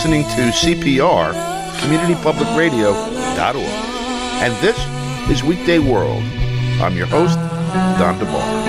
listening to CPR, CommunityPublicRadio.org. And this is Weekday World. I'm your host, Don DeBar.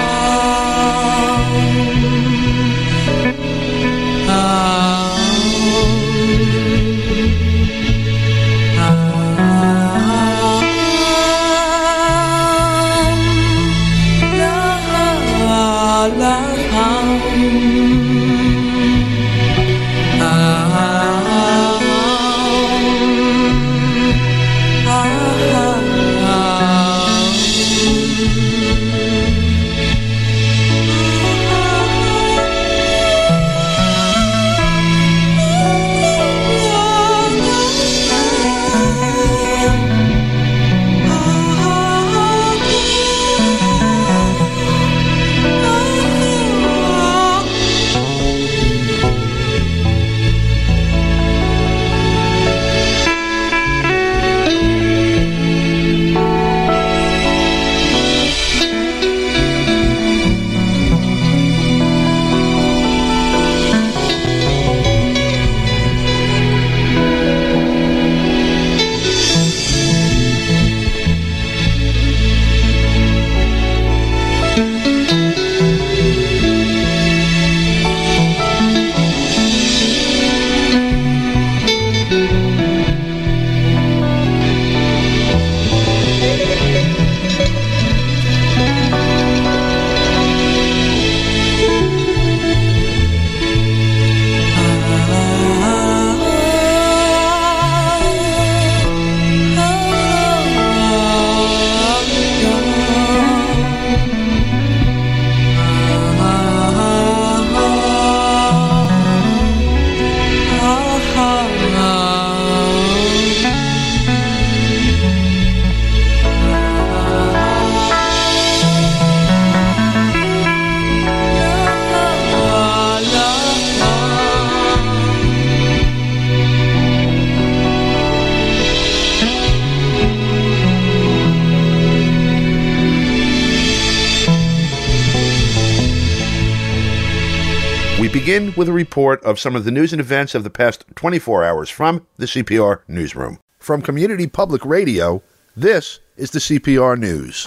We begin with a report of some of the news and events of the past 24 hours from the CPR Newsroom. From Community Public Radio, this is the CPR News.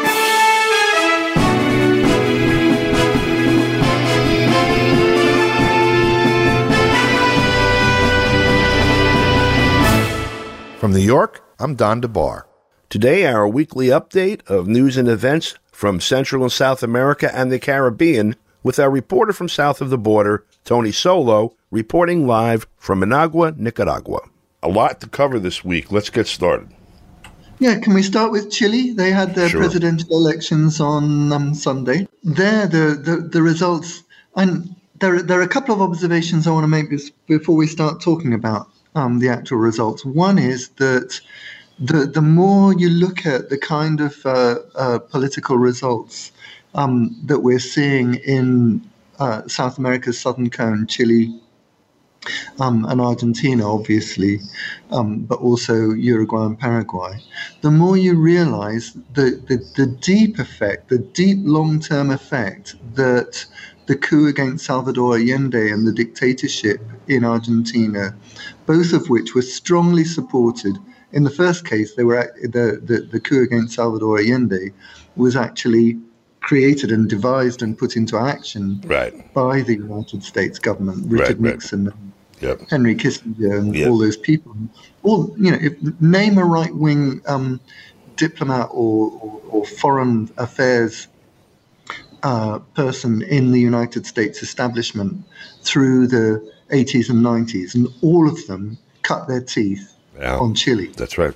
From New York, I'm Don DeBar. Today, our weekly update of news and events from Central and South America and the Caribbean, with our reporter from south of the border, Tony Solo, reporting live from Managua, Nicaragua. A lot to cover this week. Let's get started. Yeah, can we start with Chile? They had their presidential elections on Sunday. There, the results, and there are a couple of observations I want to make before we start talking about the actual results. One is that the more you look at the kind of political results that we're seeing in South America's southern cone, Chile and Argentina, obviously, but also Uruguay and Paraguay, the more you realize the deep effect, the deep long-term effect that the coup against Salvador Allende and the dictatorship in Argentina, both of which were strongly supported. In the first case, they were the coup against Salvador Allende was actually created and devised and put into action by the United States government, Richard Nixon, Henry Kissinger, and all those people. All, name a right-wing diplomat or foreign affairs person in the United States establishment through the 80s and 90s, and all of them cut their teeth on Chile. That's right.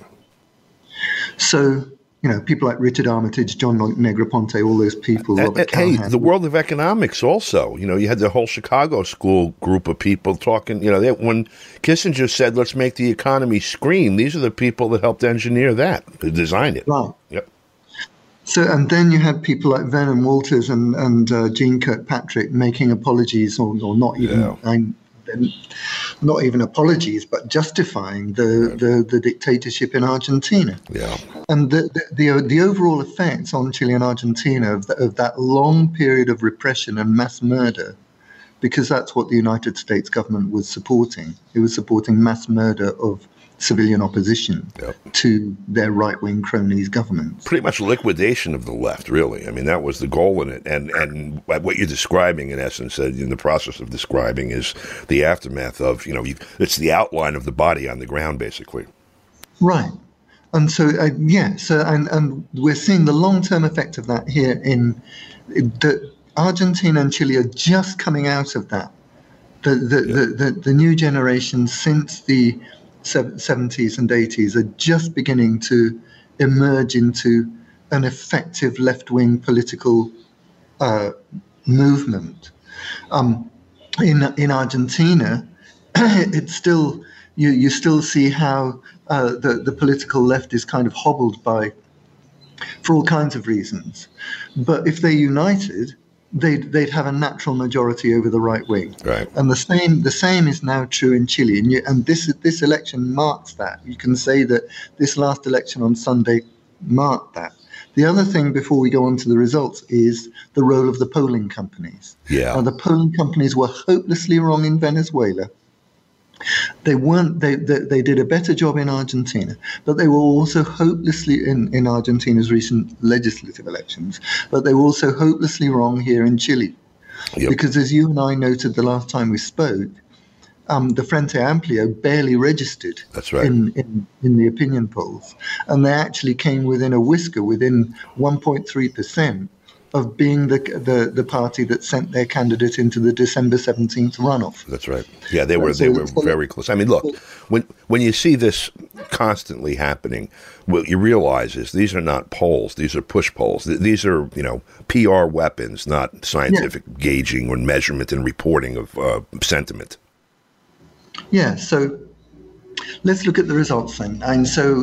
So, people like Richard Armitage, John Negroponte, all those people. Robert Callahan. Hey, the world of economics also. You had the whole Chicago school group of people talking. When Kissinger said, let's make the economy scream, these are the people that helped engineer that, who designed it. Right. Yep. So, and then you had people like Vernon Walters and Jean Kirkpatrick making apologies, or not even not even apologies, but justifying the dictatorship in Argentina. Yeah. And the overall effects on Chile and Argentina of that long period of repression and mass murder because that's what the United States government was supporting. It was supporting mass murder of civilian opposition to their right-wing cronies' governments. Pretty much liquidation of the left, really. I mean, that was the goal in it. And what you're describing, in essence, in the process of describing, is the aftermath of, it's the outline of the body on the ground, basically. Right. And so, and we're seeing the long-term effect of that here in the Argentina and Chile are just coming out of that. The new generation since the 70s and 80s are just beginning to emerge into an effective left-wing political movement. In Argentina, it's still you still see how the political left is kind of hobbled for all kinds of reasons. But if they united, they'd have a natural majority over the right wing. Right. And the same is now true in Chile. And this election marks that. You can say that this last election on Sunday marked that. The other thing before we go on to the results is the role of the polling companies. Yeah. The polling companies were hopelessly wrong in Venezuela. They weren't. They did a better job in Argentina, but they were also hopelessly in Argentina's recent legislative elections. But they were also hopelessly wrong here in Chile, because as you and I noted the last time we spoke, the Frente Amplio barely registered. That's right. in the opinion polls, and they actually came within a whisker, within 1.3%. Of being the party that sent their candidate into the December 17th runoff. That's right. Yeah, they were very close. I mean, look, when you see this constantly happening, what you realize is these are not polls; these are push polls. These are PR weapons, not scientific gauging or measurement and reporting of sentiment. Yeah. So let's look at the results then. And so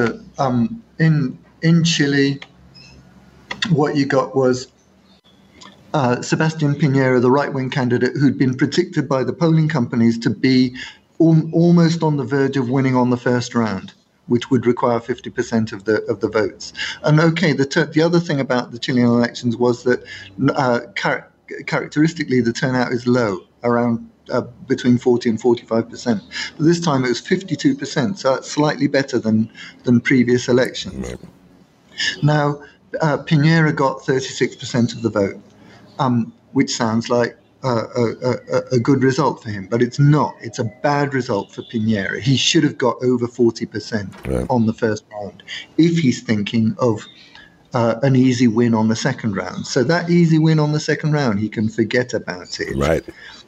in Chile, what you got was Sebastián Piñera, the right-wing candidate, who'd been predicted by the polling companies to be almost on the verge of winning on the first round, which would require 50% of the votes. And the other thing about the Chilean elections was that characteristically the turnout is low, around between 40 and 45%. But this time it was 52%, so that's slightly better than previous elections. Right. Now, Piñera got 36% of the vote, which sounds like a good result for him, but it's not. It's a bad result for Piñera. He should have got over 40% on the first round if he's thinking of an easy win on the second round. So that easy win on the second round, he can forget about it. Right.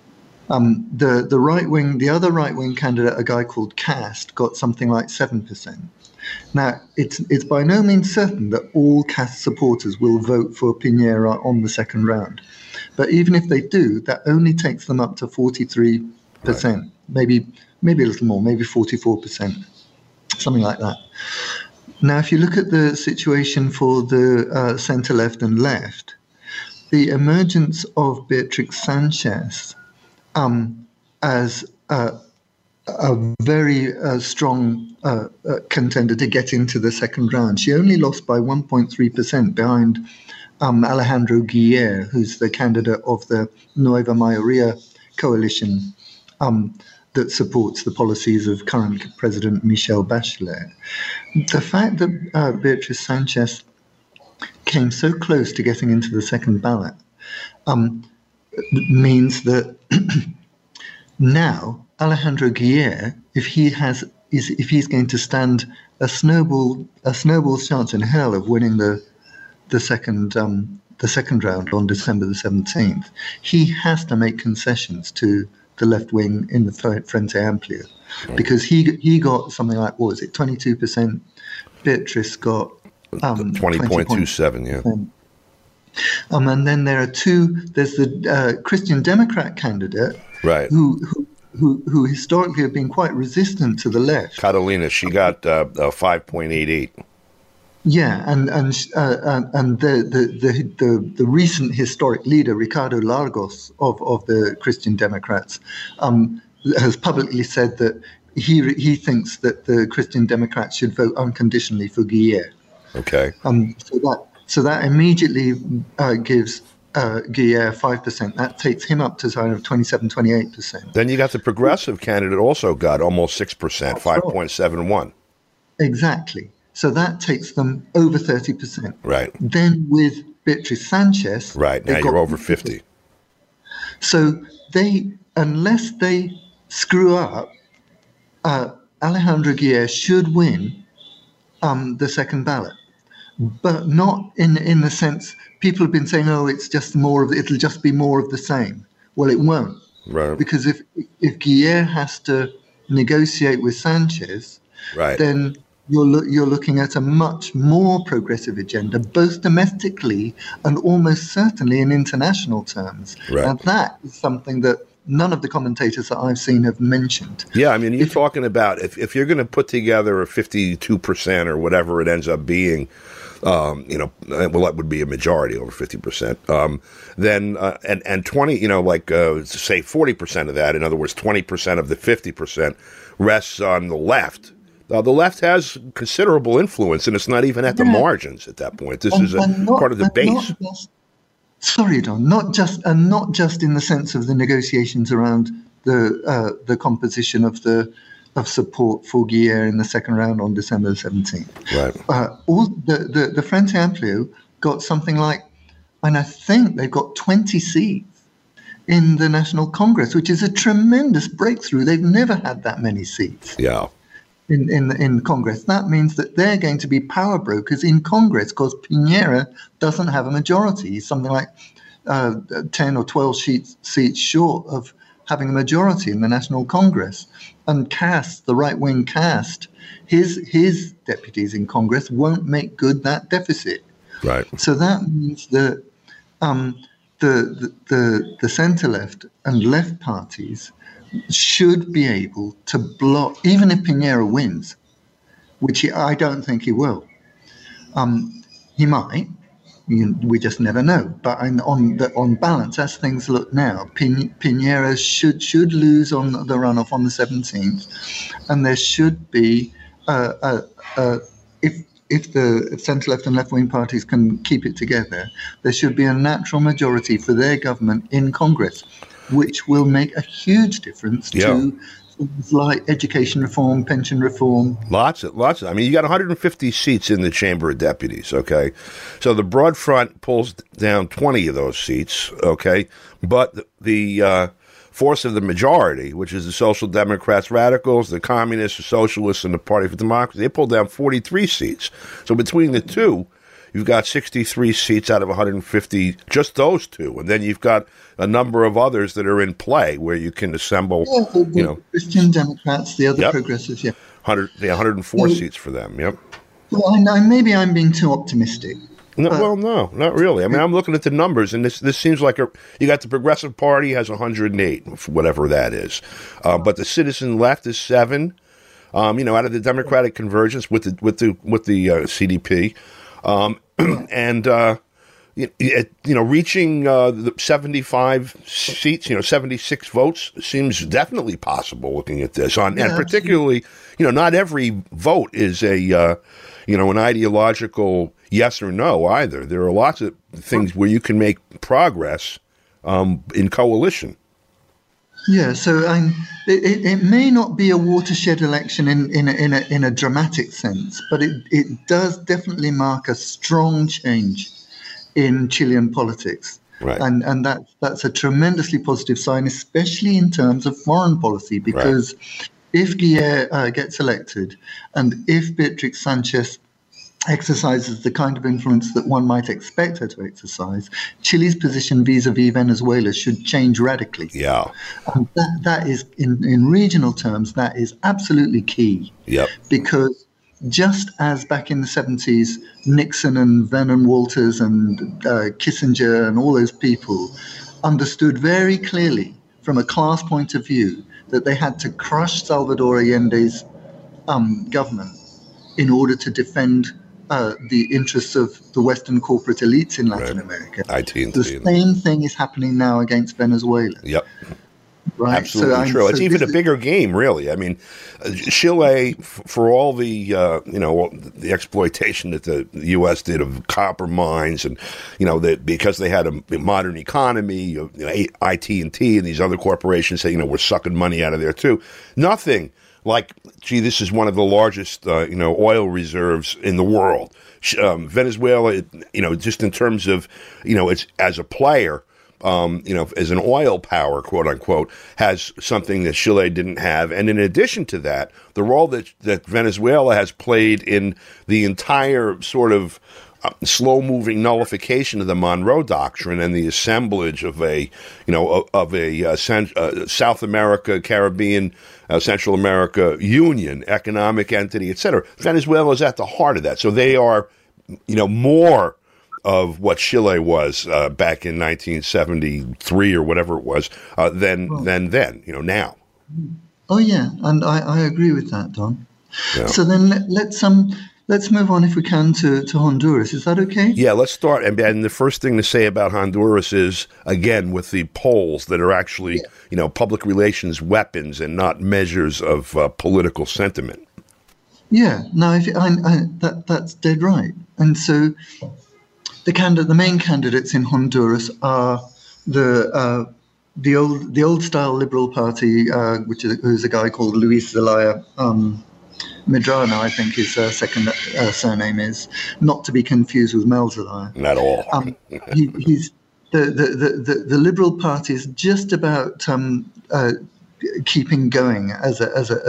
The other right wing candidate, a guy called Cast, got something like 7%. Now, it's by no means certain that all Cast supporters will vote for Piñera on the second round. But even if they do, that only takes them up to 43%, maybe a little more, maybe 44%, something like that. Now, if you look at the situation for the centre-left and left, the emergence of Beatriz Sanchez as a very strong contender to get into the second round. She only lost by 1.3% behind Alejandro Guiller, who's the candidate of the Nueva Mayoría coalition that supports the policies of current President Michelle Bachelet. The fact that Beatriz Sanchez came so close to getting into the second ballot means that now Alejandro Guiller, if he's going to stand a snowball's chance in hell of winning the second round on December the 17th, he has to make concessions to the left wing in the Frente Amplio, because he got something like, what was it, 22%? Beatriz got 20.27, yeah. And then there's the Christian Democrat candidate, right, who historically have been quite resistant to the left. Catalina, she got 5.88. Yeah, and the recent historic leader, Ricardo Lagos of the Christian Democrats, has publicly said that he thinks that the Christian Democrats should vote unconditionally for Guiller. Okay. So that immediately gives Guillermo 5%. That takes him up to kind of 27, 28%. Then you got the progressive candidate also got almost 6%, 5.71. Exactly. So that takes them over 30%. Right. Then with Beatriz Sanchez. Right. Now you're over 50. So unless they screw up, Alejandro Guillermo should win the second ballot. But not in the sense people have been saying, oh, it'll just be more of the same. Well, it won't. Right. Because if Guillermo has to negotiate with Sanchez, right, then you're looking at a much more progressive agenda, both domestically and almost certainly in international terms. Right. And that is something that none of the commentators that I've seen have mentioned. Yeah, I mean, you're talking about if you're going to put together a 52% or whatever it ends up being, well, that would be a majority over 50%. Then and 20, say 40% of that. In other words, 20% of the 50% rests on the left. The left has considerable influence, and it's not even at the margins at that point. This is part of the base. Sorry, Don. Not just in the sense of the negotiations around the composition of support for Guillermo in the second round on December 17th. Right. All the Frente Amplio got something like, and I think they've got 20 seats in the National Congress, which is a tremendous breakthrough. They've never had that many seats. Yeah. In Congress. That means that they're going to be power brokers in Congress because Piñera doesn't have a majority. He's something like 10 or 12 seats short of having a majority in the National Congress. And the right-wing Cast, his deputies in Congress won't make good that deficit. Right. So that means that the centre-left and left parties should be able to block, even if Piñera wins, which I don't think he will. He might. We just never know. But on balance, as things look now, Piñera should lose on the runoff on the 17th, and there should be if the centre-left and left-wing parties can keep it together, there should be a natural majority for their government in Congress, which will make a huge difference to things like education reform, pension reform. Lots of. I mean, you got 150 seats in the Chamber of Deputies, okay? So the Broad Front pulls down 20 of those seats, okay? But the force of the majority, which is the Social Democrats, Radicals, the Communists, the Socialists, and the Party for Democracy, they pulled down 43 seats. So between the two, you've got 63 seats out of 150, just those two. And then you've got a number of others that are in play where you can assemble, the Christian Democrats, the other progressives, 104 seats for them, Well, maybe I'm being too optimistic. No, not really. I mean, I'm looking at the numbers, and this seems like you got the Progressive Party has 108, whatever that is. But the Citizen Left is 7, out of the Democratic Convergence with the CDP. Reaching the 75 seats, 76 votes seems definitely possible looking at this. And particularly, not every vote is an ideological yes or no either. There are lots of things where you can make progress in coalition. Yeah, so it may not be a watershed election in a dramatic sense, but it does definitely mark a strong change in Chilean politics. Right. And that's a tremendously positive sign, especially in terms of foreign policy, because if Guillermo gets elected and if Beatriz Sanchez exercises the kind of influence that one might expect her to exercise, Chile's position vis-a-vis Venezuela should change radically. Yeah. And that is, in regional terms, that is absolutely key. Yep. Because just as back in the 70s, Nixon and Vernon Walters and Kissinger and all those people understood very clearly from a class point of view that they had to crush Salvador Allende's government in order to defend the interests of the Western corporate elites in Latin America. AT&T. The same thing is happening now against Venezuela. Yep. right? Absolutely true. It's even a bigger game, really. I mean, Chile, for all the the exploitation that the U.S. did of copper mines, and because they had a modern economy, AT&T and these other corporations say we're sucking money out of there too. Nothing like, gee, this is one of the largest oil reserves in the world. Venezuela, just in terms of it's as a player. As an oil power, quote unquote, has something that Chile didn't have. And in addition to that, the role that Venezuela has played in the entire sort of slow-moving nullification of the Monroe Doctrine and the assemblage of a South America, Caribbean, Central America Union, economic entity, etc. Venezuela is at the heart of that. So they are, more of what Chile was back in 1973 or whatever it was than then, now. Oh yeah, and I agree with that, Don. Yeah. So then let's move on, if we can, to Honduras. Is that okay? Yeah, let's start. And the first thing to say about Honduras is, again, with the polls that are actually public relations weapons and not measures of political sentiment. Yeah, no, that's dead right. And so the main candidates in Honduras are the old style Liberal Party, who's a guy called Luis Zelaya Medrano, I think his second surname is, not to be confused with Mel Zelaya. Not at all. He's the Liberal Party is just about keeping going as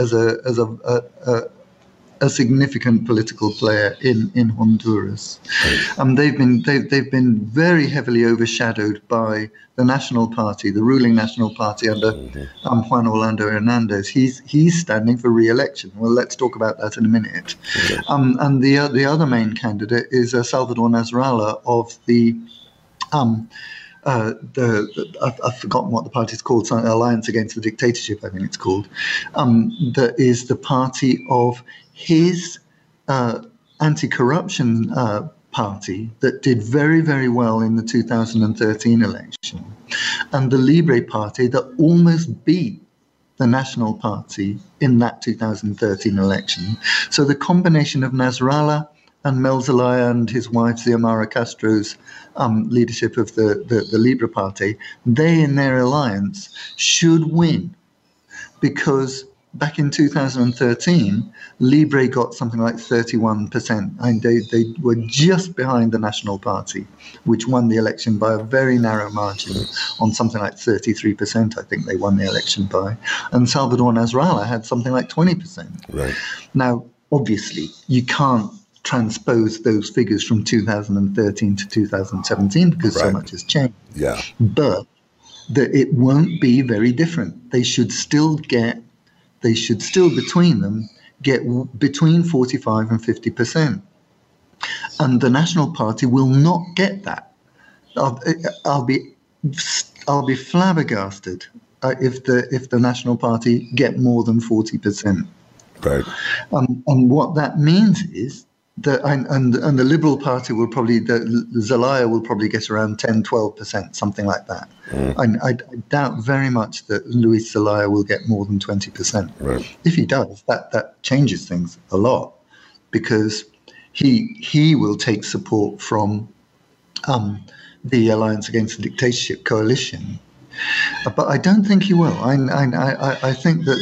a significant political player in Honduras. They've been very heavily overshadowed by the National Party, the ruling National Party under Juan Orlando Hernandez. He's standing for re-election. Well, let's talk about that in a minute. Okay. And the other main candidate is Salvador Nasralla of the I've forgotten what the party's called, Alliance Against the Dictatorship, I think it's called. That is the party of his anti-corruption party that did very, very well in the 2013 election, and the Libre Party that almost beat the National Party in that 2013 election. So the combination of Nasralla and Mel Zelaya and his wife Xiomara Castro's leadership of the Libre Party, they in their alliance should win, because back in 2013, Libre got something like 31%, and they were just behind the National Party, which won the election by a very narrow margin, on something like 33%, I think they won the election by. And Salvador Nasralla had something like 20%. Right. Now, obviously, you can't transpose those figures from 2013 to 2017 because so much has changed. Yeah. But it won't be very different. They should still between them get between 45 and 50%. And the National Party will not get that. I'll be flabbergasted if the National Party get more than 40%. Right. And what that means is that, and the Liberal Party will probably, Zelaya will probably get around 10, 12%, something like that. I doubt very much that Luis Zelaya will get more than 20%. Right. If he does, that changes things a lot, because he will take support from the Alliance Against the Dictatorship coalition. But I don't think he will. I think that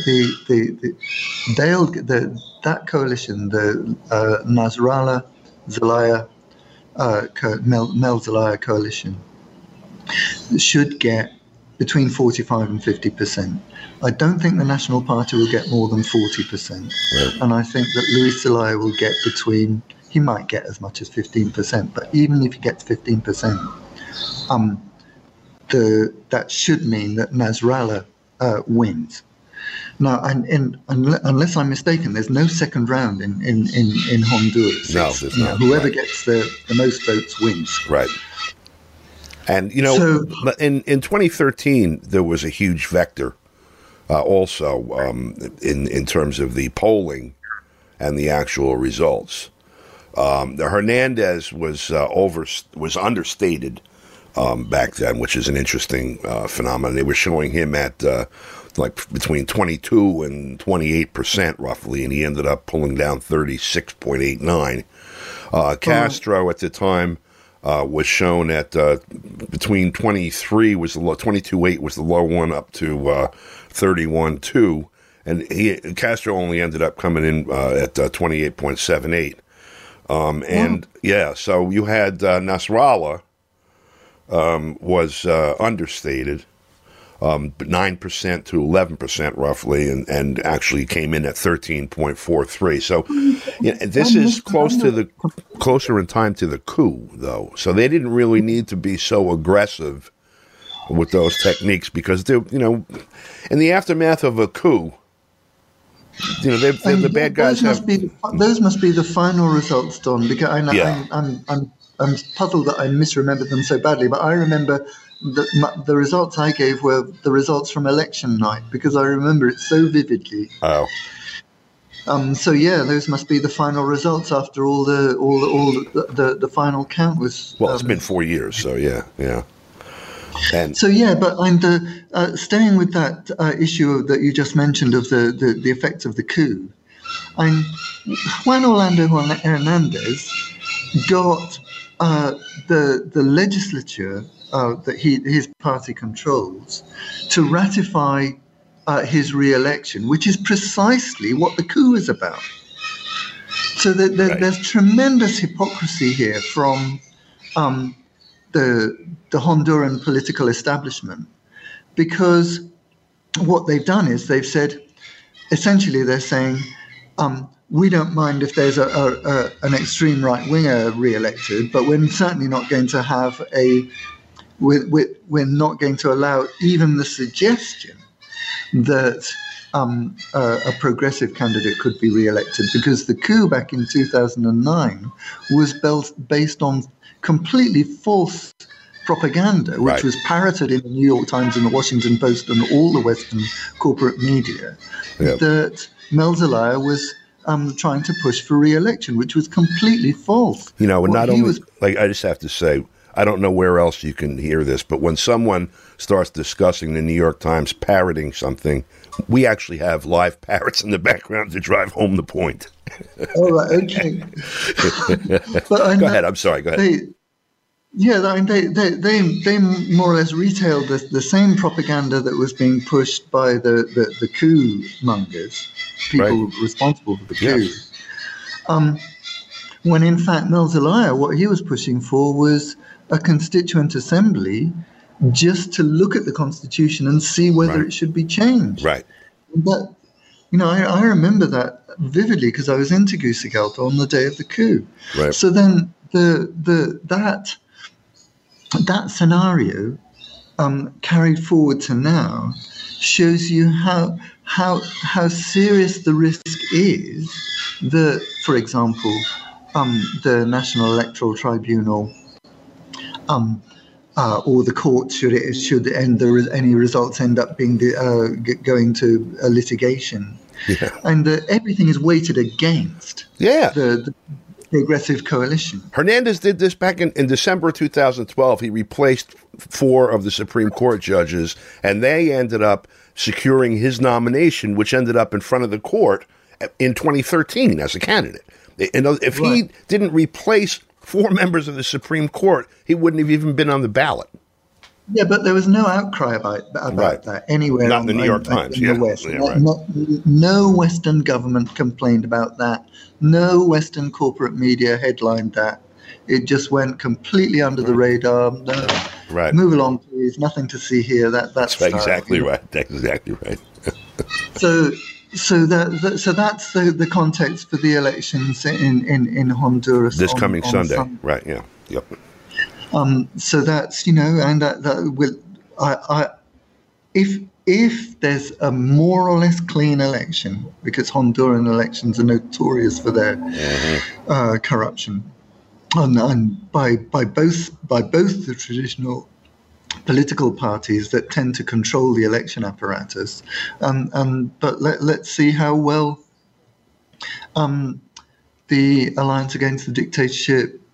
that coalition, the Nasralla Zelaya Mel Zelaya coalition, should get between 45 and 50%. I don't think the National Party will get more than 40%, right. And I think that Luis Zelaya will get he might get as much as 15%. But even if he gets 15%, that should mean that Nasralla wins. Now, unless I'm mistaken, there's no second round in Honduras. No, there's not. Whoever gets the most votes wins. Right. And, in 2013, there was a huge vector also in terms of the polling and the actual results. The Hernandez was understated back then, which is an interesting phenomenon. They were showing him at like between 22 and 28% roughly, and he ended up pulling down 36.89. Castro at the time was shown at between 23 was the low, 22.8 was the low one, up to 31.2, and Castro only ended up coming in at 28.78. And yeah, so you had Nasrallah was understated. 9% to 11% roughly, and actually came in at 13.43. So this is closer in time to the coup, though. So they didn't really need to be so aggressive with those techniques because they, in the aftermath of a coup, the bad guys those must be the final results, Don. Because I'm puzzled that I misremembered them so badly, but I remember. The results I gave were the results from election night because I remember it so vividly. Oh. So yeah, those must be the final results after all the final count was. Well, it's been 4 years, so yeah. And so yeah, but I'm staying with that issue that you just mentioned of the effects of the coup. Juan Orlando Hernandez got the legislature. That his party controls to ratify his re-election, which is precisely what the coup is about. So there's tremendous hypocrisy here from the Honduran political establishment, because what they've done is they've said, essentially they're saying, we don't mind if there's an extreme right-winger re-elected, but we're certainly not going to have we're not going to allow even the suggestion that a progressive candidate could be re-elected, because the coup back in 2009 was based on completely false propaganda, which was parroted in the New York Times and the Washington Post and all the Western corporate media, that Mel Zelaya was trying to push for re-election, which was completely false. I just have to say, I don't know where else you can hear this, but when someone starts discussing the New York Times parroting something, we actually have live parrots in the background to drive home the point. All right, okay. Go ahead. I'm sorry. Go ahead. They more or less retailed the same propaganda that was being pushed by the coup mongers, people responsible for the coup. Yes. When in fact Mel Zelaya, what he was pushing for was a constituent assembly just to look at the Constitution and see whether it should be changed. Right. But, I remember that vividly because I was in Tegucigalpa on the day of the coup. Right. So then that scenario carried forward to now shows you how serious the risk is that, for example, the National Electoral Tribunal or the court, should any results end up being going to a litigation, and everything is weighted against the Progressive Coalition. Hernandez did this back in December 2012. He replaced 4 of the Supreme Court judges, and they ended up securing his nomination, which ended up in front of the court in 2013 as a candidate. If he didn't replace 4 members of the Supreme Court, he wouldn't have even been on the ballot. Yeah, but there was no outcry about that anywhere. Not in the New York Times, in the West. No Western government complained about that. No Western corporate media headlined that. It just went completely under the radar. No, move along, please. Nothing to see here. That's exactly right. That's exactly right. So that's the context for the elections in Honduras this coming Sunday. Right? Yeah. Yep. So that's and that will if there's a more or less clean election, because Honduran elections are notorious for their corruption, and by both the traditional political parties that tend to control the election apparatus, but let's see how well the Alliance Against the Dictatorship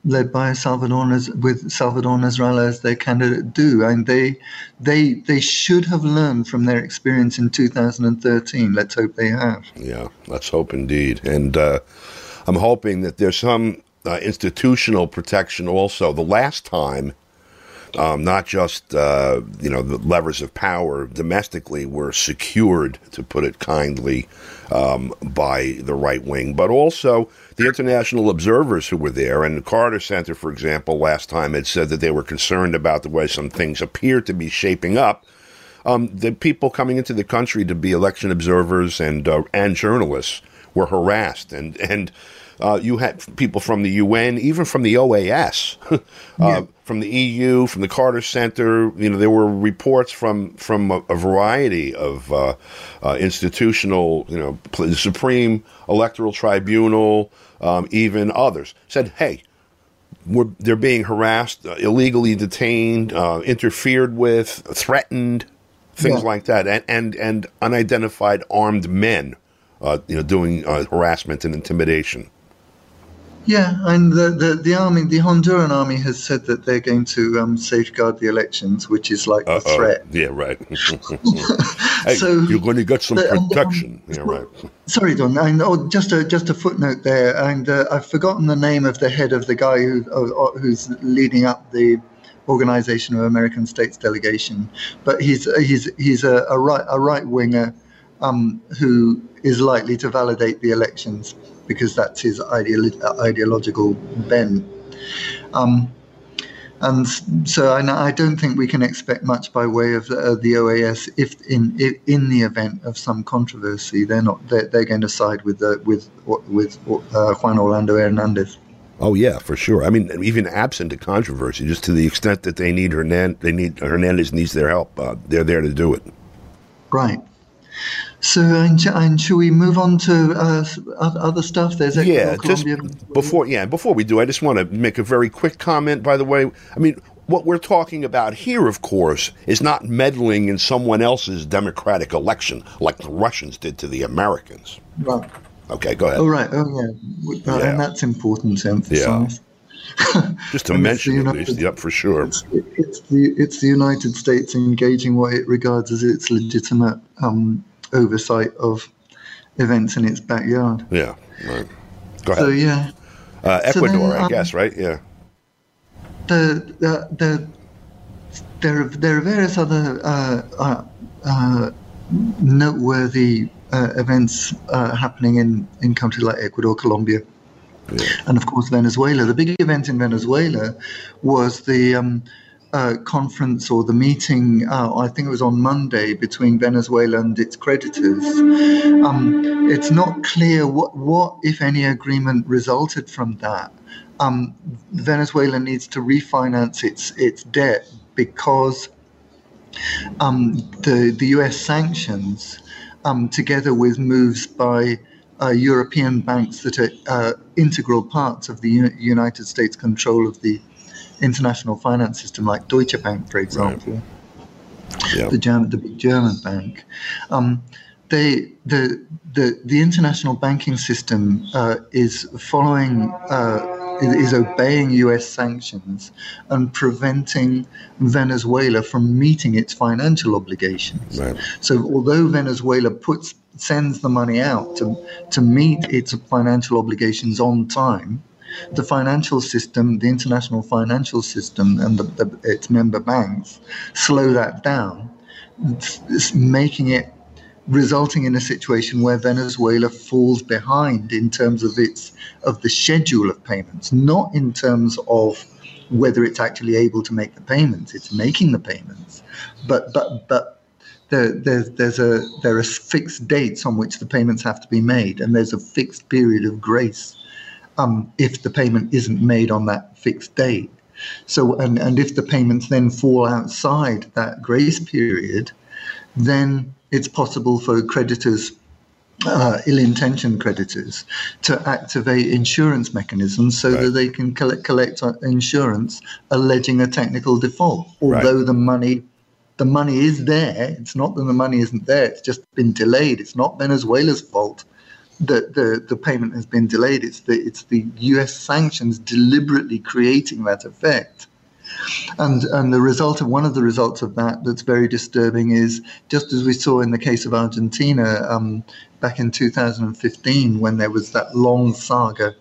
led by with Salvador Nasrallah as their candidate, do. And they should have learned from their experience in 2013. Let's hope they have. Yeah, let's hope indeed. And I'm hoping that there's some institutional protection also. The last time, not just the levers of power domestically were secured, to put it kindly, by the right wing, but also the international observers who were there. And the Carter Center, for example, last time had said that they were concerned about the way some things appear to be shaping up. The people coming into the country to be election observers and journalists were harassed, and you had people from the UN, even from the OAS, from the EU, from the Carter Center. There were reports from a variety of institutional, the Supreme Electoral Tribunal, even others said, "Hey, they're being harassed, illegally detained, interfered with, threatened, things like that, and unidentified armed men, doing harassment and intimidation." Yeah, and the army, the Honduran army, has said that they're going to safeguard the elections, which is like a threat. Yeah, right. Hey, so you're going to get some protection. Yeah, right. Sorry, Don. Just a footnote there, and I've forgotten the name of the head of the guy who's leading up the Organization of American States delegation, but he's a right winger who is likely to validate the elections, because that's his ideological bent. And so I don't think we can expect much by way of the OAS if in the event of some controversy they're going to side with Juan Orlando Hernandez. Oh yeah, for sure. I mean, even absent a controversy, just to the extent that Hernandez needs their help, they're there to do it. Right. So, and should we move on to other stuff? There's before we do, I just want to make a very quick comment. By the way, I mean, what we're talking about here, of course, is not meddling in someone else's democratic election like the Russians did to the Americans. Right. Okay, go ahead. Oh, right. Oh, yeah. And that's important to emphasize. Yeah. Just to mention, at least, yep, for sure. It's the United States engaging what it regards as its legitimate oversight of events in its backyard. Yeah, right. Go ahead. So yeah, Ecuador, I guess, right? Yeah. There are various other noteworthy events happening in countries like Ecuador, Colombia, and of course Venezuela. The big event in Venezuela was the conference or the meeting, I think it was on Monday, between Venezuela and its creditors. It's not clear what, if any, agreement resulted from that. Venezuela needs to refinance its debt because the US sanctions, together with moves by European banks that are integral parts of the United States control of the international finance system, like Deutsche Bank, for example, the big German bank. The international banking system is obeying US sanctions and preventing Venezuela from meeting its financial obligations. Right. So although Venezuela sends the money out to meet its financial obligations on time, the financial system, the international financial system, and its member banks slow that down, resulting in a situation where Venezuela falls behind in terms of the schedule of payments, not in terms of whether it's actually able to make the payments. It's making the payments, but there are fixed dates on which the payments have to be made, and there's a fixed period of grace if the payment isn't made on that fixed date. So, and if the payments then fall outside that grace period, then it's possible for creditors, ill-intentioned creditors, to activate insurance mechanisms so that they can collect insurance alleging a technical default. Although the money is there, it's not that the money isn't there, it's just been delayed. It's not Venezuela's fault the payment has been delayed. It's the US sanctions deliberately creating that effect. And one of the results of that that's very disturbing is, just as we saw in the case of Argentina back in 2015, when there was that long saga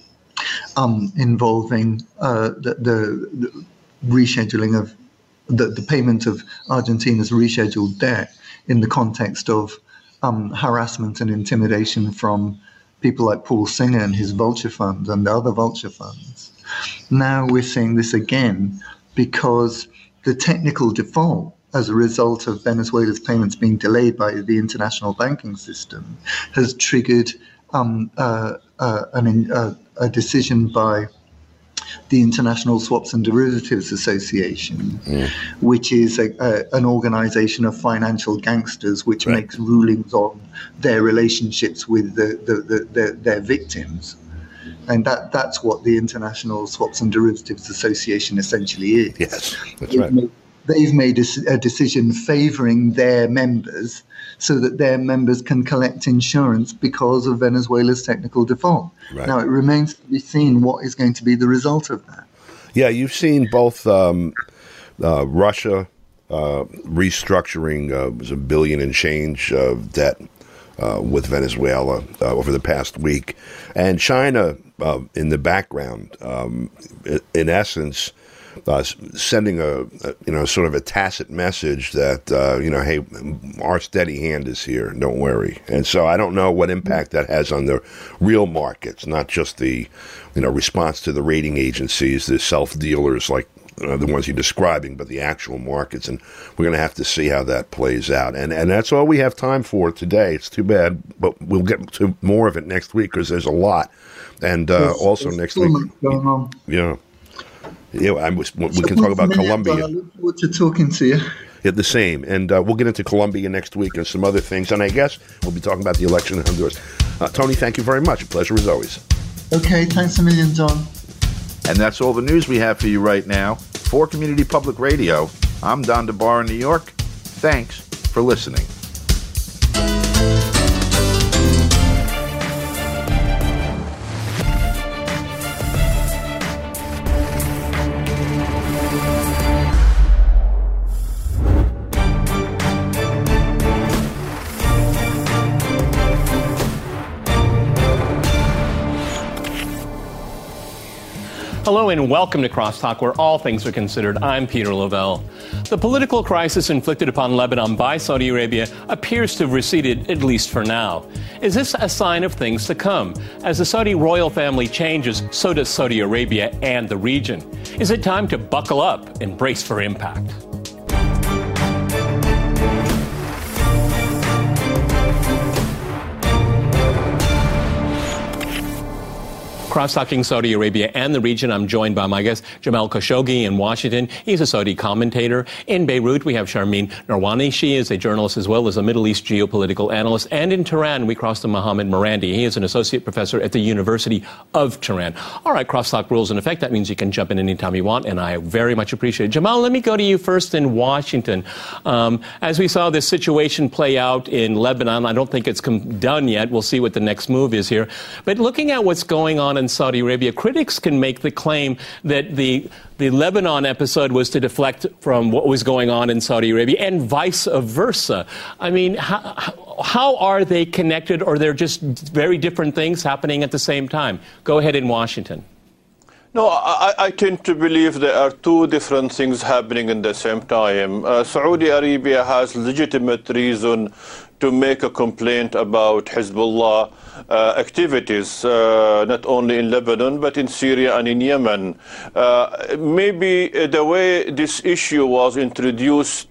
involving the rescheduling of the payment of Argentina's rescheduled debt in the context of harassment and intimidation from people like Paul Singer and his vulture fund and the other vulture funds. Now we're seeing this again because the technical default as a result of Venezuela's payments being delayed by the international banking system has triggered a decision by the International Swaps and Derivatives Association, which is an organization of financial gangsters which makes rulings on their relationships with their victims. And that's what the International Swaps and Derivatives Association essentially is. Yes, that's right. They've made a decision favoring their members so that their members can collect insurance because of Venezuela's technical default. Right. Now, it remains to be seen what is going to be the result of that. Yeah, you've seen both Russia restructuring was $1 billion and change of debt with Venezuela over the past week, and China in the background, in essence, sending a sort of a tacit message that hey, our steady hand is here, don't worry. And so I don't know what impact that has on the real markets, not just the response to the rating agencies, the self dealers like the ones you're describing, but the actual markets. And we're going to have to see how that plays out. And that's all we have time for today. It's too bad, but we'll get to more of it next week because there's a lot. And also next week, yeah. Yeah, we can talk about Colombia. I look forward to talking to you. Yeah, the same. And we'll get into Colombia next week and some other things. And I guess we'll be talking about the election in Honduras. Tony, thank you very much. A pleasure as always. Okay, thanks a million, Don. And that's all the news we have for you right now. For Community Public Radio, I'm Don DeBar in New York. Thanks for listening. Hello and welcome to Crosstalk, where all things are considered. I'm Peter Lavelle. The political crisis inflicted upon Lebanon by Saudi Arabia appears to have receded, at least for now. Is this a sign of things to come? As the Saudi royal family changes, so does Saudi Arabia and the region. Is it time to buckle up and brace for impact? Cross-talking Saudi Arabia and the region, I'm joined by my guest, Jamal Khashoggi in Washington. He's a Saudi commentator. In Beirut, we have Sharmeen Narwani. She is a journalist as well as a Middle East geopolitical analyst. And in Tehran, we cross to Mohammed Marandi. He is an associate professor at the University of Tehran. All right, crosstalk rules in effect. That means you can jump in anytime you want, and I very much appreciate it. Jamal, let me go to you first in Washington. As we saw this situation play out in Lebanon, I don't think it's done yet. We'll see what the next move is here. But looking at what's going on in Saudi Arabia, critics can make the claim that the Lebanon episode was to deflect from what was going on in Saudi Arabia and vice versa. I mean, how are they connected, or they're just very different things happening at the same time? Go ahead in Washington. No, I tend to believe there are two different things happening at the same time. Saudi Arabia has legitimate reason to make a complaint about Hezbollah activities, not only in Lebanon, but in Syria and in Yemen. Maybe the way this issue was introduced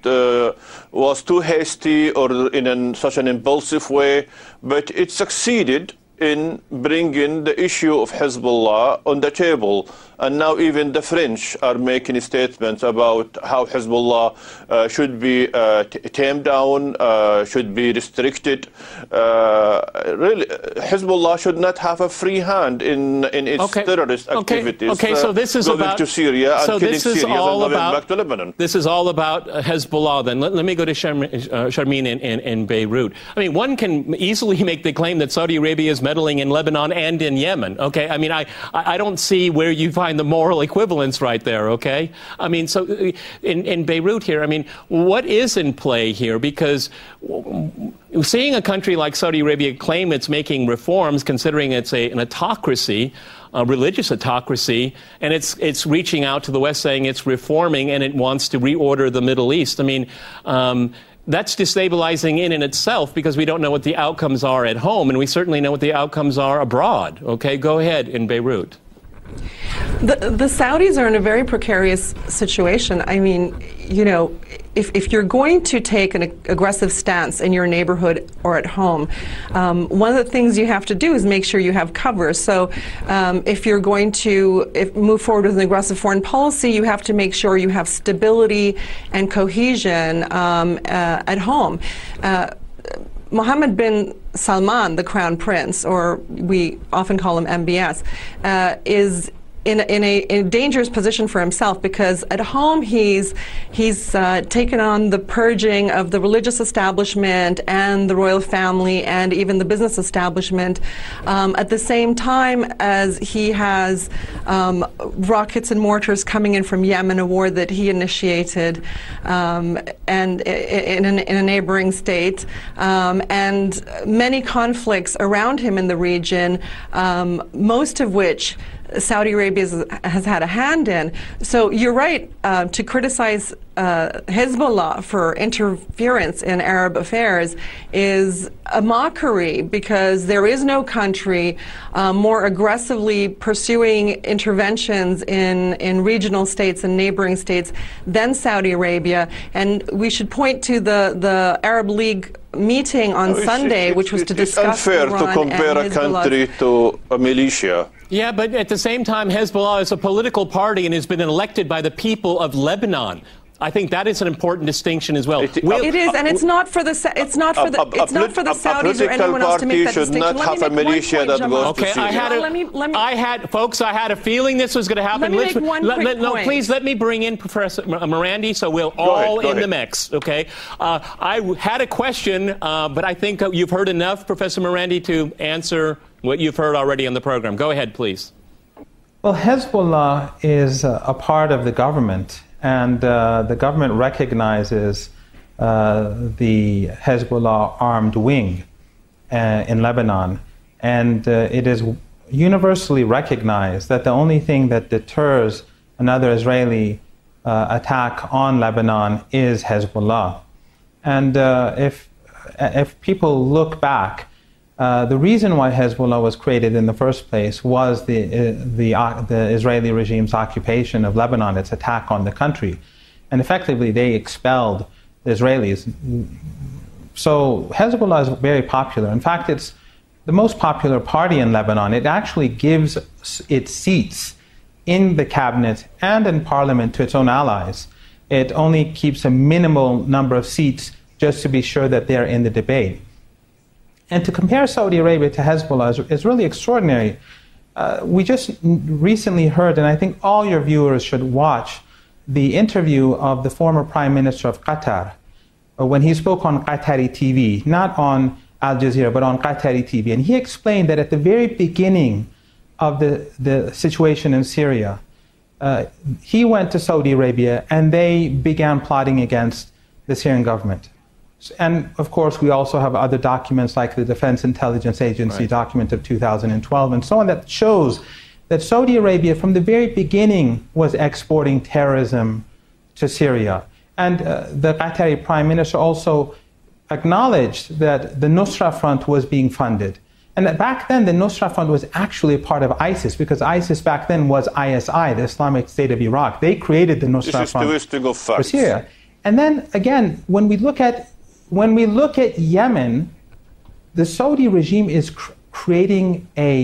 was too hasty or in such an impulsive way, but it succeeded in bringing the issue of Hezbollah on the table. And now even the French are making statements about how Hezbollah should be tamed down, should be restricted. Really, Hezbollah should not have a free hand in its terrorist activities. Okay, so this is going about to Syria and killing Syrians and going back to Lebanon. This is all about Hezbollah. Then let me go to Sharmeen in Beirut. I mean, one can easily make the claim that Saudi Arabia is meddling in Lebanon and in Yemen. Okay, I mean, I don't see where you find the moral equivalence right there. Okay, I mean, so in Beirut here, I mean, what is in play here? Because seeing a country like Saudi Arabia claim it's making reforms, considering it's an autocracy, a religious autocracy, and it's reaching out to the West saying it's reforming and it wants to reorder the Middle East. I mean, that's destabilizing in itself because we don't know what the outcomes are at home, and we certainly know what the outcomes are abroad. Okay, go ahead in Beirut. The Saudis are in a very precarious situation. I mean, you know, if you're going to take an aggressive stance in your neighborhood or at home, one of the things you have to do is make sure you have cover. So if you're going to move forward with an aggressive foreign policy, you have to make sure you have stability and cohesion at home. Mohammed bin Salman, the Crown Prince, or we often call him MBS, is in a dangerous position for himself because at home he's taken on the purging of the religious establishment and the royal family and even the business establishment at the same time as he has rockets and mortars coming in from Yemen, a war that he initiated and in a neighboring state, and many conflicts around him in the region, most of which Saudi Arabia has had a hand in. So you're right to criticize Hezbollah for interference in Arab affairs is a mockery because there is no country more aggressively pursuing interventions in regional states and neighboring states than Saudi Arabia. And we should point to the Arab League meeting on Sunday, which was to discuss Iran. It's unfair to compare a country to a militia. Yeah, but at the same time, Hezbollah is a political party and has been elected by the people of Lebanon. I think that is an important distinction as well. It is, and it's not for the Saudis or anyone else to make that distinction. Should not have a militia that goes to Syria. I had a feeling this was going to happen. Please let me bring in Professor Marandi, so we'll all in the mix. Okay, I had a question, but I think you've heard enough, Professor Marandi, to answer what you've heard already on the program. Go ahead, please. Well, Hezbollah is a part of the government. And the government recognizes the Hezbollah armed wing in Lebanon. And it is universally recognized that the only thing that deters another Israeli attack on Lebanon is Hezbollah. And if people look back, the reason why Hezbollah was created in the first place was the Israeli regime's occupation of Lebanon, its attack on the country. And effectively, they expelled the Israelis. So Hezbollah is very popular. In fact, it's the most popular party in Lebanon. It actually gives its seats in the cabinet and in parliament to its own allies. It only keeps a minimal number of seats just to be sure that they're in the debate. And to compare Saudi Arabia to Hezbollah is really extraordinary. We just recently heard, and I think all your viewers should watch, the interview of the former Prime Minister of Qatar when he spoke on Qatari TV, not on Al Jazeera, but on Qatari TV. And he explained that at the very beginning of the situation in Syria, he went to Saudi Arabia and they began plotting against the Syrian government. And, of course, we also have other documents like the Defense Intelligence Agency document of 2012 and so on that shows that Saudi Arabia from the very beginning was exporting terrorism to Syria. And the Qatari Prime Minister also acknowledged that the Nusra Front was being funded. And that back then, the Nusra Front was actually a part of ISIS, because ISIS back then was ISI, the Islamic State of Iraq. They created the Nusra Front for Syria. And then, again, when we look at Yemen, the Saudi regime is creating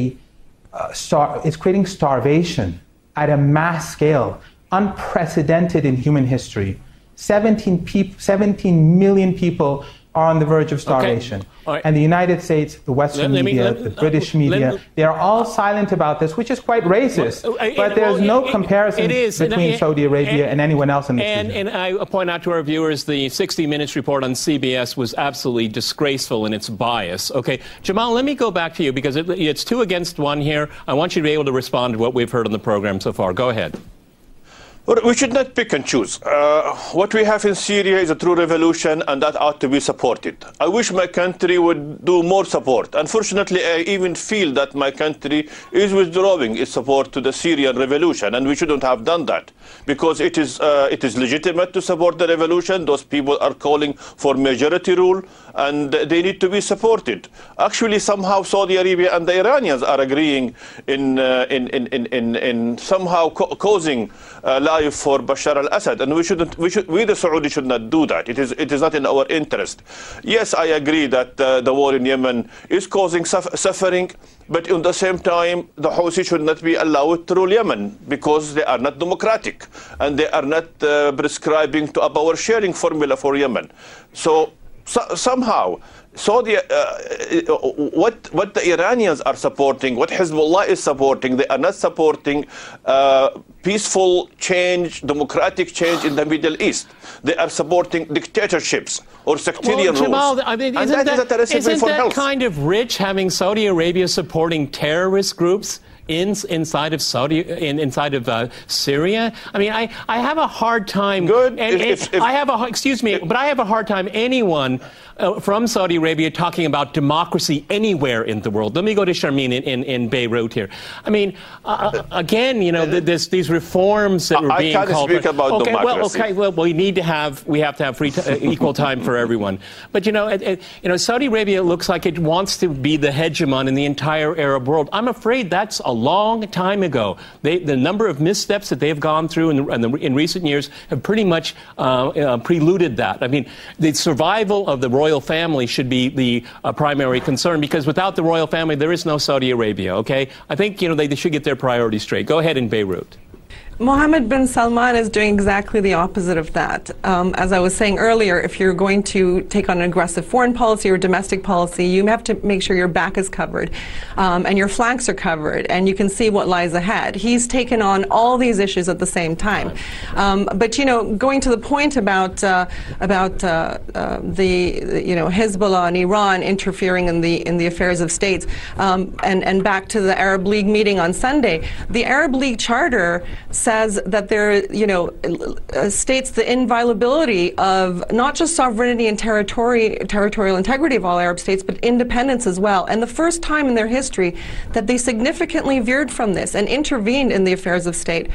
starvation at a mass scale, unprecedented in human history. 17 million people are on the verge of starvation. Okay. Right. And the United States, the Western media, the British media, they're all silent about this, which is quite racist. But there's no comparison between Saudi Arabia and anyone else in this region. And I point out to our viewers, the 60 Minutes report on CBS was absolutely disgraceful in its bias. Okay, Jamal, let me go back to you, because it's 2 against 1 here. I want you to be able to respond to what we've heard on the program so far. Go ahead. We should not pick and choose. What we have in Syria is a true revolution, and that ought to be supported. I wish my country would do more support. Unfortunately, I even feel that my country is withdrawing its support to the Syrian revolution, and we shouldn't have done that, because it is legitimate to support the revolution. Those people are calling for majority rule, and they need to be supported. Actually, somehow Saudi Arabia and the Iranians are agreeing in somehow causing life for Bashar al-Assad, and we the Saudi should not do that. It is not in our interest. Yes, I agree that the war in Yemen is causing suffering, but at the same time, the Houthi should not be allowed to rule Yemen, because they are not democratic, and they are not prescribing to a power sharing formula for Yemen. So somehow, Saudi, what the Iranians are supporting, what Hezbollah is supporting, they are not supporting peaceful change, democratic change in the Middle East. They are supporting dictatorships or sectarian rules. Jamal, I mean, isn't that kind of rich, having Saudi Arabia supporting terrorist groups inside of Syria? I mean, I have a hard time. Good. I have a hard time anyone from Saudi Arabia talking about democracy anywhere in the world. Let me go to Sharmeen in Beirut here. I mean, again, these reforms that were being called. I can't speak about democracy. Well, we have to have free equal time for everyone. But Saudi Arabia looks like it wants to be the hegemon in the entire Arab world. I'm afraid that's a long time ago. The number of missteps that they've gone through in recent years have pretty much preluded that. I mean, the survival of the royal family should be the primary concern, because without the royal family, there is no Saudi Arabia, okay? I think, they should get their priorities straight. Go ahead in Beirut. Mohammed bin Salman is doing exactly the opposite of that. As I was saying earlier, if you're going to take on an aggressive foreign policy or domestic policy, you have to make sure your back is covered and your flanks are covered, and you can see what lies ahead. He's taken on all these issues at the same time. But going to the point about the Hezbollah and Iran interfering in the affairs of states, and back to the Arab League meeting on Sunday, the Arab League Charter says that there, states the inviolability of not just sovereignty and territorial integrity of all Arab states, but independence as well. And the first time in their history that they significantly veered from this and intervened in the affairs of state,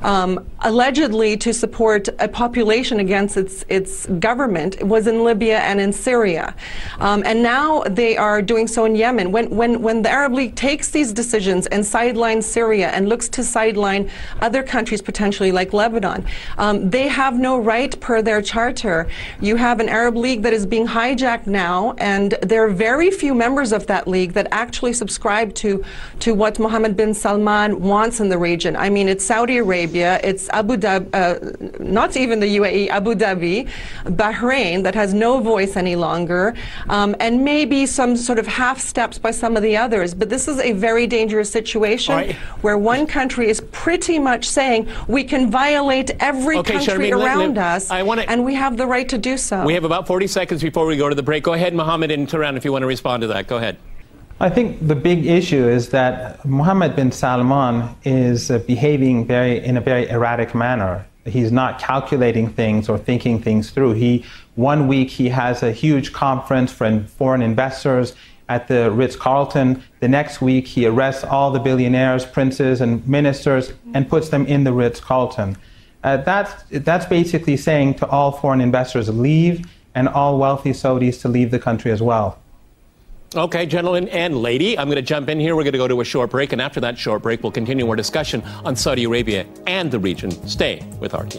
allegedly to support a population against its government, was in Libya and in Syria. And now they are doing so in Yemen. When the Arab League takes these decisions and sidelines Syria and looks to sideline other countries potentially like Lebanon, they have no right per their charter. You have an Arab League that is being hijacked now, and there are very few members of that league that actually subscribe to what Mohammed bin Salman wants in the region. I mean, it's Saudi Arabia, it's Abu Dhabi, not even the UAE, Abu Dhabi, Bahrain, that has no voice any longer, and maybe some sort of half steps by some of the others. But this is a very dangerous situation where one country is pretty much saying we can violate every country around us, and we have the right to do so. We have about 40 seconds before we go to the break. Go ahead, Mohammed in Tehran, if you want to respond to that. Go ahead. I think the big issue is that Mohammed bin Salman is behaving in a very erratic manner. He's not calculating things or thinking things through. One week he has a huge conference for foreign investors at the Ritz-Carlton. The next week, he arrests all the billionaires, princes, and ministers and puts them in the Ritz-Carlton. That's basically saying to all foreign investors, leave, and all wealthy Saudis to leave the country as well. Okay, gentlemen and lady, I'm going to jump in here. We're going to go to a short break, and after that short break, we'll continue our discussion on Saudi Arabia and the region. Stay with RT.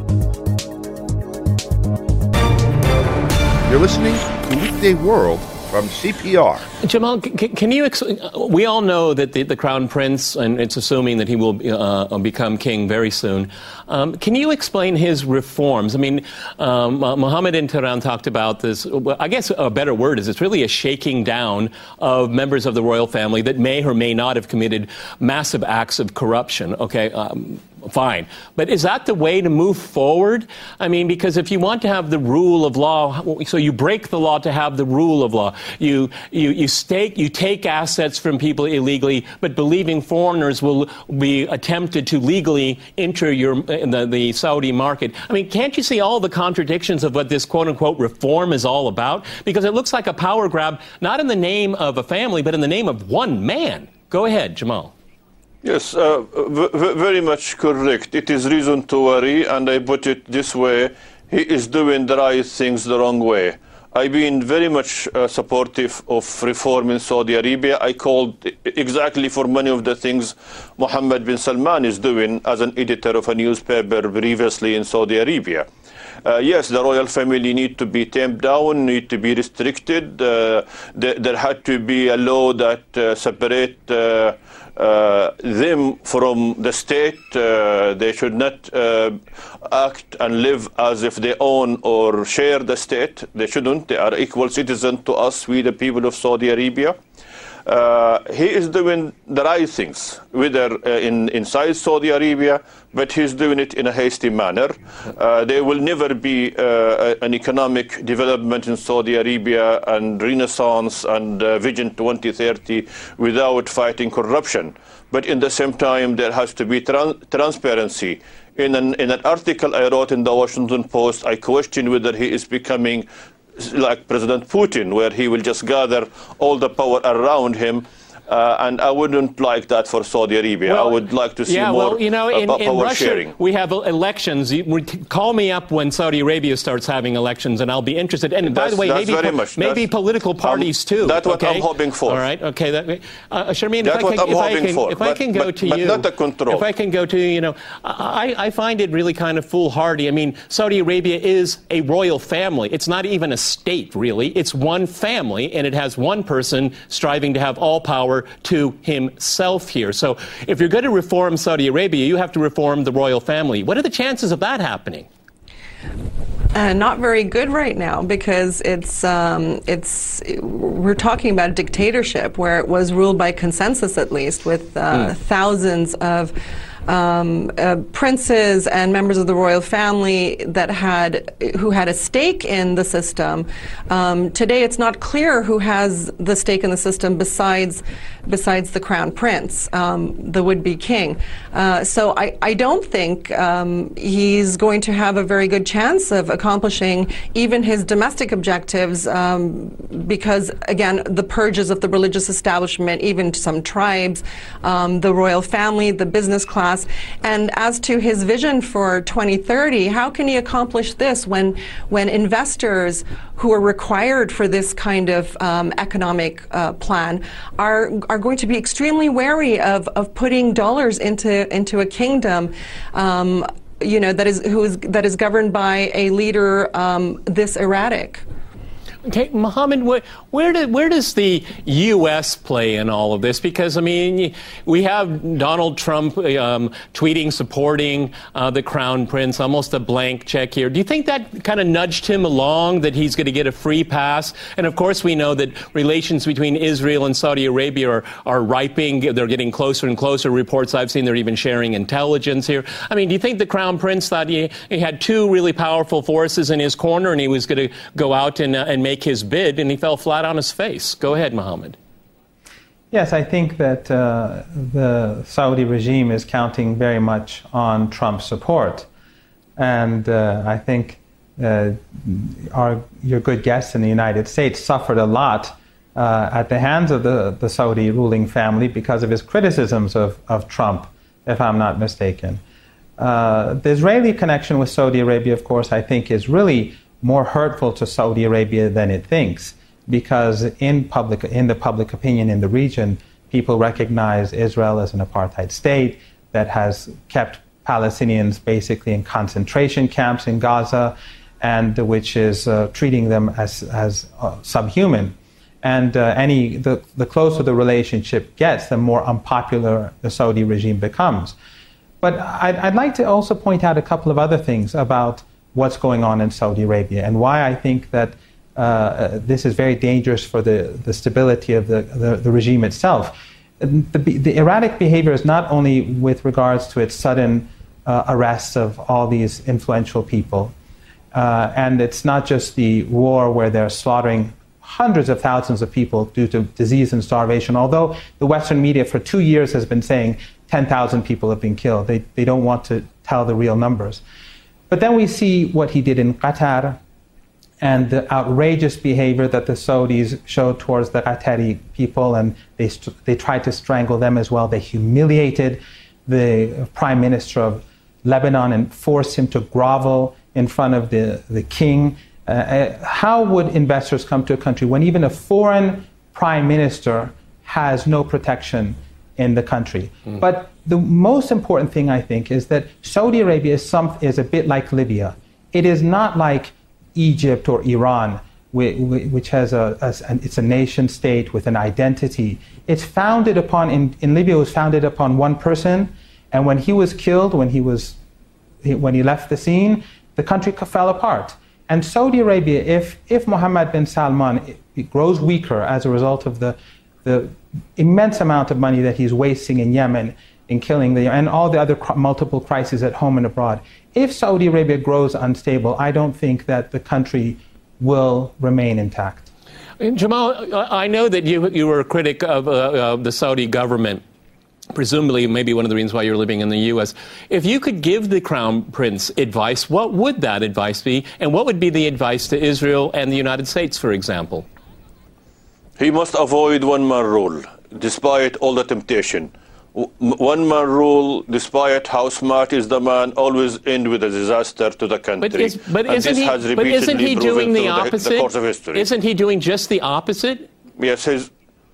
You're listening to Weekday World from CPR. Jamal, can you? We all know that the Crown Prince, and it's assuming that he will become king very soon. Can you explain his reforms? I mean, Mohammed in Tehran talked about this. I guess a better word is it's really a shaking down of members of the royal family that may or may not have committed massive acts of corruption. Okay. Fine. But is that the way to move forward? I mean, because if you want to have the rule of law, so you break the law to have the rule of law. You take assets from people illegally, but believing foreigners will be attempted to legally enter the Saudi market. I mean, can't you see all the contradictions of what this quote-unquote reform is all about? Because it looks like a power grab, not in the name of a family, but in the name of one man. Go ahead, Jamal. Yes, very much correct. It is reason to worry, and I put it this way: he is doing the right things the wrong way. I've been very much supportive of reform in Saudi Arabia. I called exactly for many of the things Mohammed bin Salman is doing as an editor of a newspaper previously in Saudi Arabia. Yes, the royal family need to be tamped down, need to be restricted. There had to be a law that separate them from the state. They should not act and live as if they own or share the state. They shouldn't. They are equal citizens to us, we the people of Saudi Arabia. He is doing the right things, whether inside Saudi Arabia, but he's doing it in a hasty manner. There will never be an economic development in Saudi Arabia and renaissance and Vision 2030 without fighting corruption. But in the same time, there has to be transparency. In an article I wrote in the Washington Post, I questioned whether he is becoming like President Putin, where he will just gather all the power around him. And I wouldn't like that for Saudi Arabia. I would like to see more in power Russia, sharing. We have elections. Call me up when Saudi Arabia starts having elections, and I'll be interested. And by the way, maybe political parties too. That's what I'm hoping for. All right. Okay. Sharmeen, if I can go to you, not the control. If I can go to you, I find it really kind of foolhardy. I mean, Saudi Arabia is a royal family. It's not even a state, really. It's one family, and it has one person striving to have all power to himself here. So if you're going to reform Saudi Arabia, you have to reform the royal family. What are the chances of that happening? Not very good right now, because we're talking about a dictatorship where it was ruled by consensus, at least, with thousands of princes and members of the royal family who had a stake in the system. Today, it's not clear who has the stake in the system besides the crown prince, the would-be king. So I don't think he's going to have a very good chance of accomplishing even his domestic objectives, because, again, the purges of the religious establishment, even some tribes, the royal family, the business class. And as to his vision for 2030, how can he accomplish this when investors who are required for this kind of economic plan are going to be extremely wary of putting dollars into a kingdom that is governed by a leader this erratic? Okay, Mohammed, where does the U.S. play in all of this? Because, I mean, we have Donald Trump tweeting, supporting the Crown Prince, almost a blank check here. Do you think that kind of nudged him along, that he's going to get a free pass? And, of course, we know that relations between Israel and Saudi Arabia are ripening. They're getting closer and closer. Reports I've seen, they're even sharing intelligence here. I mean, do you think the Crown Prince thought he had two really powerful forces in his corner and he was going to go out and make his bid, and he fell flat on his face? Go ahead, Mohammed. Yes, I think that the Saudi regime is counting very much on Trump's support. And I think your good guest in the United States suffered a lot at the hands of the Saudi ruling family because of his criticisms of Trump, if I'm not mistaken. The Israeli connection with Saudi Arabia, of course, I think is really more hurtful to Saudi Arabia than it thinks, because in the public opinion in the region, people recognize Israel as an apartheid state that has kept Palestinians basically in concentration camps in Gaza, and which is treating them as subhuman. And the closer the relationship gets, the more unpopular the Saudi regime becomes. But I'd like to also point out a couple of other things about what's going on in Saudi Arabia and why I think that this is very dangerous for the stability of the regime itself. The erratic behavior is not only with regards to its sudden arrests of all these influential people, and it's not just the war where they're slaughtering hundreds of thousands of people due to disease and starvation, although the Western media for 2 years has been saying 10,000 people have been killed. They don't want to tell the real numbers. But then we see what he did in Qatar and the outrageous behavior that the Saudis showed towards the Qatari people, and they tried to strangle them as well. They humiliated the Prime Minister of Lebanon and forced him to grovel in front of the king. How would investors come to a country when even a foreign prime minister has no protection in the country? But the most important thing, I think, is that Saudi Arabia is a bit like Libya. It is not like Egypt or Iran, which has it's a nation state with an identity. It's founded upon, in Libya, it was founded upon one person, and when he was killed, when he left the scene, the country fell apart. And Saudi Arabia, if Mohammed bin Salman grows weaker as a result of the immense amount of money that he's wasting in Yemen, in killing and all the other multiple crises at home and abroad, if Saudi Arabia grows unstable, I don't think that the country will remain intact. Jamal, I know that you were a critic of the Saudi government. Presumably, maybe one of the reasons why you're living in the U.S. If you could give the Crown Prince advice, what would that advice be? And what would be the advice to Israel and the United States, for example? He must avoid one-man rule, despite all the temptation. One-man rule, despite how smart is the man, always end with a disaster to the country. But isn't he doing the opposite? The course of history. Isn't he doing just the opposite? Yes,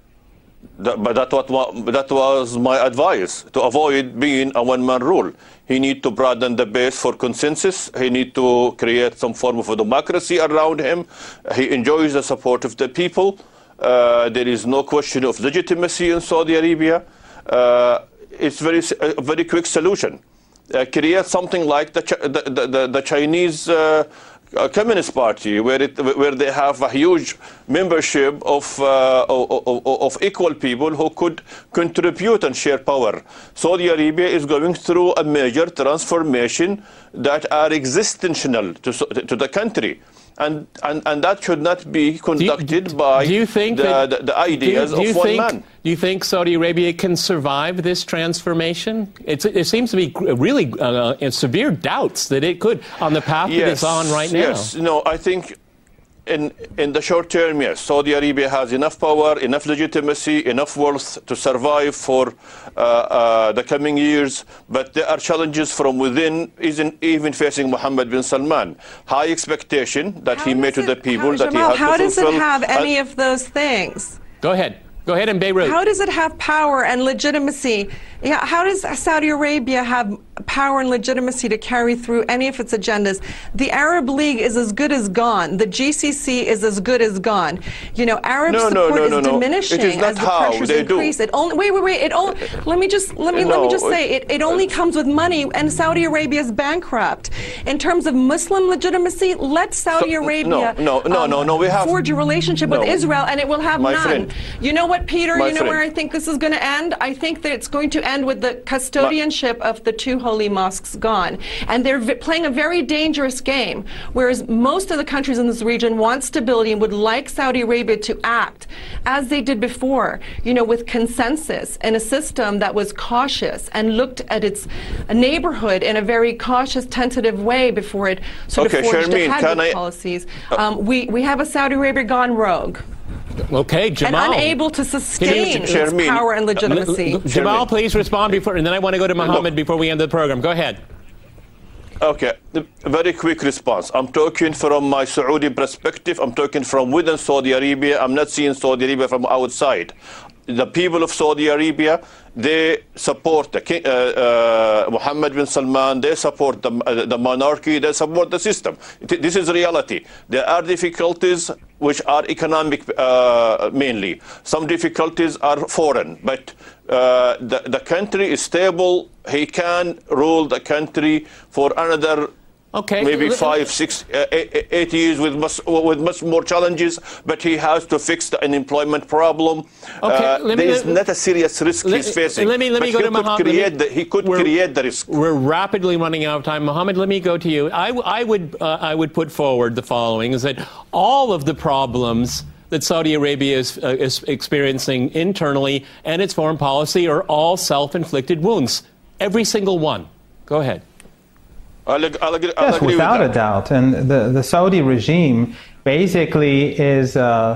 but that was my advice, to avoid being a one-man rule. He needs to broaden the base for consensus. He needs to create some form of a democracy around him. He enjoys the support of the people. There is no question of legitimacy in Saudi Arabia. It's a very quick solution. Create something like the Chinese Communist Party, where they have a huge membership of equal people who could contribute and share power. Saudi Arabia is going through a major transformation that are existential to the country. And that should not be conducted by the ideas of one man. Do you think Saudi Arabia can survive this transformation? It seems to be really severe doubts that it could on the path that it's on right now. Yes, no, I think in the short term, yes, Saudi Arabia has enough power, enough legitimacy, enough wealth to survive for the coming years. But there are challenges from within, even facing Mohammed bin Salman. High expectation that he made to the people that he had to fulfill. How does it have any of those things? Go ahead. Go ahead in Beirut. How does it have power and legitimacy? Yeah, how does Saudi Arabia have power and legitimacy to carry through any of its agendas? The Arab League is as good as gone. The GCC is as good as gone. You know, Arab support is diminishing as the pressures increase. It only let me just say it only comes with money, and Saudi Arabia is bankrupt. In terms of Muslim legitimacy, let Saudi Arabia forge a relationship with Israel, and it will have none. Friend. You know what, Peter? You know where I think this is going to end? I think that it's going to end with the custodianship of the two holy mosques gone. And they're playing a very dangerous game, whereas most of the countries in this region want stability and would like Saudi Arabia to act as they did before, you know, with consensus and a system that was cautious and looked at its neighborhood in a very cautious, tentative way before it sort of forged ahead with policies. We have a Saudi Arabia gone rogue. Okay, Jamal. And unable to sustain its power and legitimacy. Jamal, please respond before, and then I want to go to Mohammed before we end the program. Go ahead. Okay, very quick response. I'm talking from my Saudi perspective. I'm talking from within Saudi Arabia. I'm not seeing Saudi Arabia from outside. The people of Saudi Arabia, they support the king, Mohammed bin Salman. They support the monarchy. They support the system. This is reality. There are difficulties which are economic mainly. Some difficulties are foreign, but the country is stable. He can rule the country for another maybe 5, 6, 8 years with much more challenges, but he has to fix the unemployment problem. There is not a serious risk he's facing. Let me go to Mohammed. He could create the risk. We're rapidly running out of time. Mohammed, let me go to you. I would put forward the following, is that all of the problems that Saudi Arabia is experiencing internally and its foreign policy are all self-inflicted wounds. Every single one. Go ahead. I'll agree without with a doubt. And the Saudi regime basically is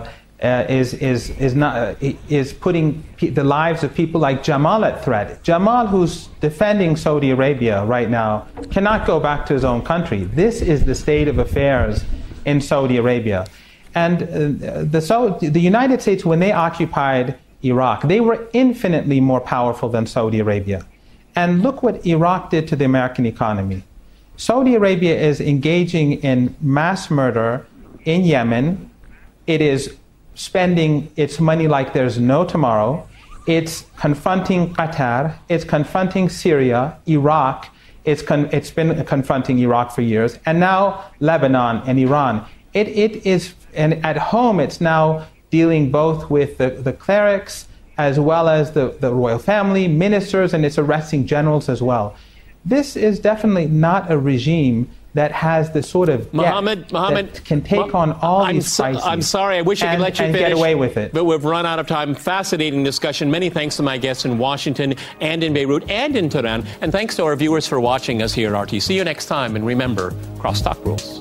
putting the lives of people like Jamal at threat. Jamal, who's defending Saudi Arabia right now, cannot go back to his own country. This is the state of affairs in Saudi Arabia. And the United States, when they occupied Iraq, they were infinitely more powerful than Saudi Arabia. And look what Iraq did to the American economy. Saudi Arabia is engaging in mass murder in Yemen. It is spending its money like there's no tomorrow. It's confronting Qatar. It's confronting Syria, Iraq. It's been confronting Iraq for years. And now Lebanon and Iran. It is, and at home it's now dealing both with the clerics as well as the royal family, ministers, and it's arresting generals as well. This is definitely not a regime that has the sort of Mohammed, that can take on all these crises. I'm sorry, I wish I could let you finish, get away with it. But we've run out of time. Fascinating discussion. Many thanks to my guests in Washington and in Beirut and in Tehran. And thanks to our viewers for watching us here at RT. See you next time. And remember, crosstalk rules.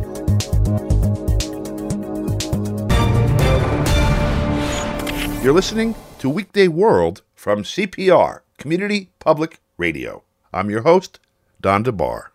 You're listening to Weekday World from CPR, Community Public Radio. I'm your host, Don DeBar.